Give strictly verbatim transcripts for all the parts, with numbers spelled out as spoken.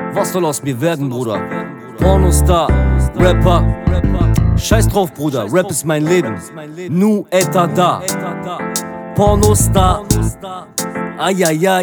Was soll aus mir werden, Bruder? Pornostar, Rapper. Scheiß drauf, Bruder, Rap ist mein Leben. Nu eta da. Pornostar. Eieiei.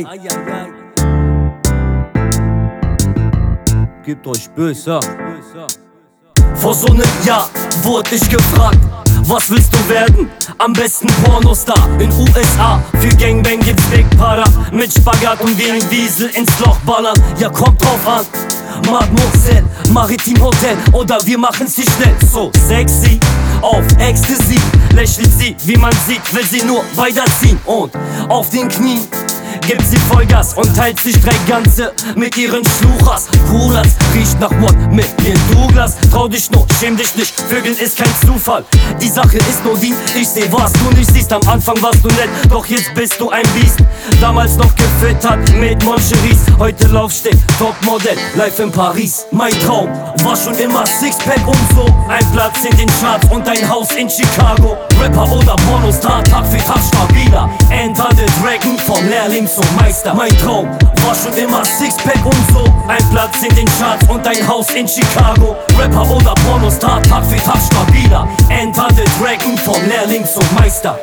Gebt euch böse. Vor so nem Jahr wurde ich gefragt, was willst du werden? Am besten Pornostar in U S A. Für Gangbang gibt's Big Para. Mit Spagat und wie ein Wiesel ins Loch ballern. Ja, kommt drauf an. Mademoiselle, Maritim Hotel oder wir machen's hier schnell. So sexy, auf Ecstasy. Lächelt sie, wie man sieht, will sie nur weiterziehen. Und auf den Knien gibt sie Vollgas und teilt sich drei ganze mit ihren Schluchers. Coolers, riecht nach What mit ihren Douglas. Trau dich nur, schäm dich nicht, Vögeln ist kein Zufall. Die Sache ist nur die, ich seh was du nicht siehst. Am Anfang warst du nett, doch jetzt bist du ein Biest. Damals noch gefüttert mit Moncheries, heute Laufsteg, Topmodell, live in Paris. Mein Traum war schon immer Sixpack und so. Ein Platz in den Charts und ein Haus in Chicago. Rapper oder Pornostar, Tag für Tag stabiler. Enter the Dragon, vom Lehrling zum Meister. Mein Traum war schon immer Sixpack und so. Ein Platz in den Charts und ein Haus in Chicago. Rapper oder Pornostar, Tag für Tag stabiler. Enter the Dragon, vom Lehrling zum Meister.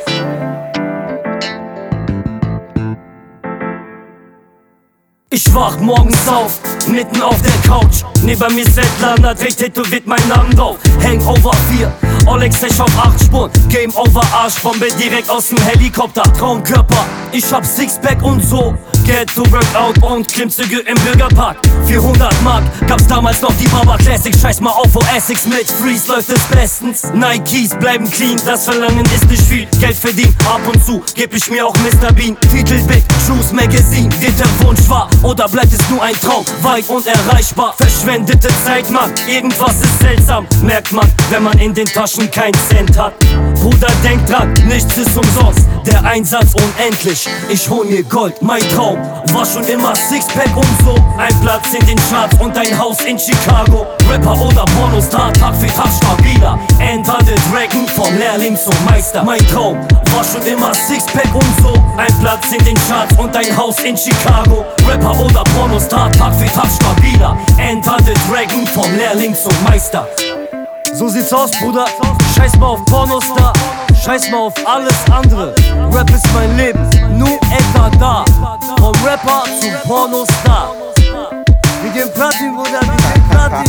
Ich wach morgens auf, mitten auf der Couch. Neben mir Svetlana, trägt tätowiert mein Namen drauf. Hangover vier, Olex Sech auf acht Spuren. Game over, Arschbombe direkt aus dem Helikopter. Traumkörper, ich hab Sixpack und so. Get to Workout und Klimmzüge im Bürgerpark. vierhundert Mark gab's damals noch die Baba Classic. Scheiß mal auf O Essex, mit Freeze läuft es bestens. Nikes bleiben clean, das Verlangen ist nicht viel. Geld verdienen, ab und zu geb ich mir auch Mister Bean. Titel Big, Shoes Magazine, wird der Wunsch wahr? Oder bleibt es nur ein Traum, weit unerreichbar? Verschwendete Zeit, Mann, irgendwas ist seltsam. Merkt man, wenn man in den Taschen kein Cent hat. Bruder, denk dran, nichts ist umsonst, der Einsatz unendlich. Ich hol mir Gold, mein Traum war schon immer Sixpack und so. Ein Platz in den Charts und ein Haus in Chicago. Rapper oder Pornostar, Tag für Tag stabiler. Enter the Dragon, vom Lehrling zum Meister. Mein Traum war schon immer Sixpack und so. Ein Platz in den Charts und ein Haus in Chicago. Rapper oder Pornostar, Tag für Tag stabiler. Enter the Dragon, vom Lehrling zum Meister. So sieht's aus, Bruder. Scheiß mal auf Pornostar, scheiß mal auf alles andere. Rap ist mein Leben, nu etwa da. Vom Rapper zum Pornostar. Wir gehen Platin, Bruder, wir gehen Platin.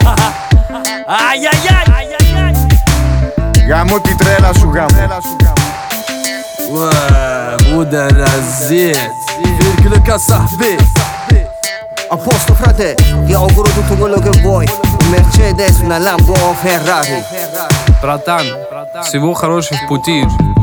Aiaiai. Γάμω την τρέλα σου, γάμω. Bruder, rasiert. Viel Glück, Sahbi. A posto frate, ti auguro tutto quello che vuoi. Un Mercedes, una Lambo o un Ferrari. Братан, всего хорошего в пути.